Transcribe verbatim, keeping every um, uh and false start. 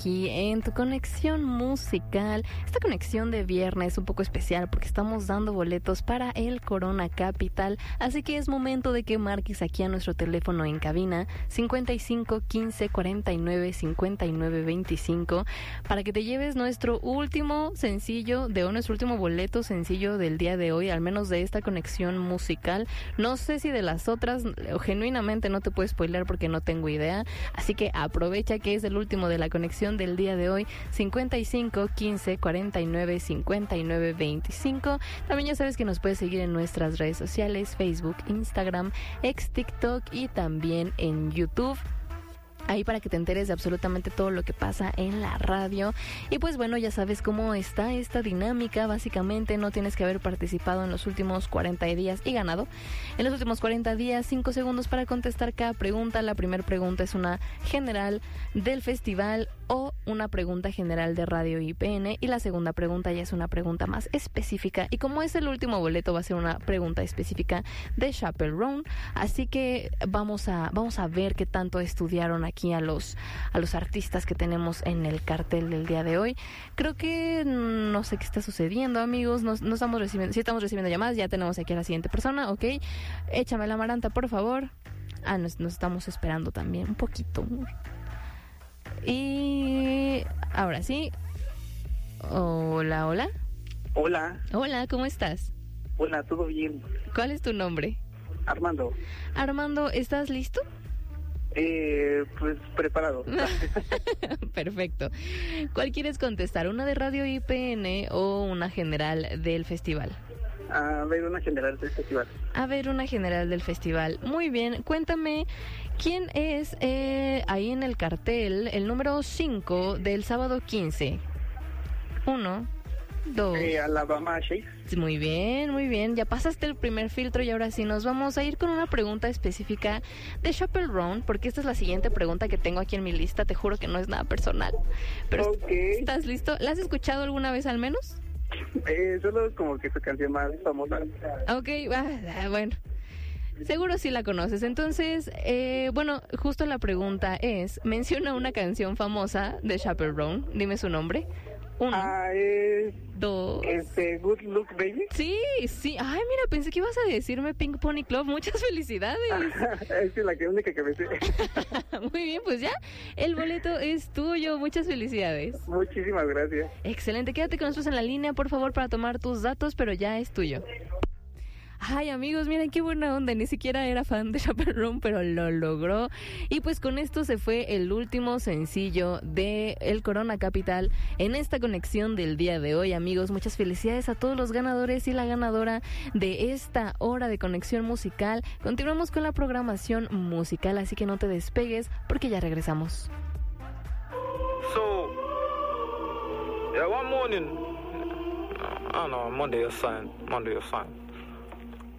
aquí en tu conexión musical. Esta conexión de viernes un poco especial porque estamos dando boletos para el Corona Capital, así que es momento de que marques aquí a nuestro teléfono en cabina cincuenta y cinco, quince, cuarenta y nueve, cincuenta y nueve, veinticinco para que te lleves nuestro último sencillo de hoy, nuestro último boleto sencillo del día de hoy, al menos de esta conexión musical. No sé si de las otras, genuinamente no te puedo spoiler porque no tengo idea, así que aprovecha que es el último de la conexión del día de hoy, cincuenta y cinco, quince, cuarenta y nueve, cincuenta y nueve, veinticinco. También ya sabes que nos puedes seguir en nuestras redes sociales, Facebook, Instagram, ex TikTok y también en YouTube. Ahí para que te enteres de absolutamente todo lo que pasa en la radio. Y pues bueno, ya sabes cómo está esta dinámica. Básicamente no tienes que haber participado en los últimos cuarenta días y ganado. En los últimos cuarenta días, cinco segundos para contestar cada pregunta. La primera pregunta es una general del festival o una pregunta general de Radio I P N. Y la segunda pregunta ya es una pregunta más específica. Y como es el último boleto, va a ser una pregunta específica de Chaperone. Así que vamos a, vamos a ver qué tanto estudiaron aquí aquí a los a los artistas que tenemos en el cartel del día de hoy. Creo que no sé qué está sucediendo, amigos. No, no estamos recibiendo, sí estamos recibiendo llamadas. Ya tenemos aquí a la siguiente persona, ok. Échame la amaranta, por favor. Ah, nos, nos estamos esperando también un poquito. Y ahora sí. Hola, hola. Hola. Hola, ¿cómo estás? Hola, ¿todo bien? ¿Cuál es tu nombre? Armando. Armando, ¿estás listo? Eh, pues preparado. Perfecto. ¿Cuál quieres contestar? ¿Una de Radio I P N o una general del festival? A ver, una general del festival. A ver, una general del festival. Muy bien. Cuéntame, ¿quién es eh, ahí en el cartel el número cinco del sábado quince? Uno, dos. Eh, Alabama Shakes. Muy bien, muy bien. Ya pasaste el primer filtro y ahora sí nos vamos a ir con una pregunta específica de Chaperone, porque esta es la siguiente pregunta que tengo aquí en mi lista. Te juro que no es nada personal. Pero okay. ¿Estás listo? ¿La has escuchado alguna vez al menos? Eh, solo como que su canción más famosa. Ok, ah, bueno. Seguro sí la conoces. Entonces, eh, bueno, justo la pregunta es, menciona una canción famosa de Chaperone. Dime su nombre. Uno. Ah, eh, dos. Este, Good Look Baby. Sí, sí. Ay, mira, pensé que ibas a decirme Pink Pony Club. Muchas felicidades. Es que la que única que me sé. Muy bien, pues ya, el boleto es tuyo. Muchas felicidades. Muchísimas gracias. Excelente. Quédate con nosotros en la línea, por favor, para tomar tus datos, pero ya es tuyo. Ay, amigos, miren qué buena onda. Ni siquiera era fan de Chaperone, pero lo logró. Y pues con esto se fue el último sencillo de el Corona Capital en esta conexión del día de hoy, amigos. Muchas felicidades a todos los ganadores y la ganadora de esta hora de conexión musical. Continuamos con la programación musical, así que no te despegues porque ya regresamos. So, yeah, one morning, I don't know, Monday or something, Monday or something.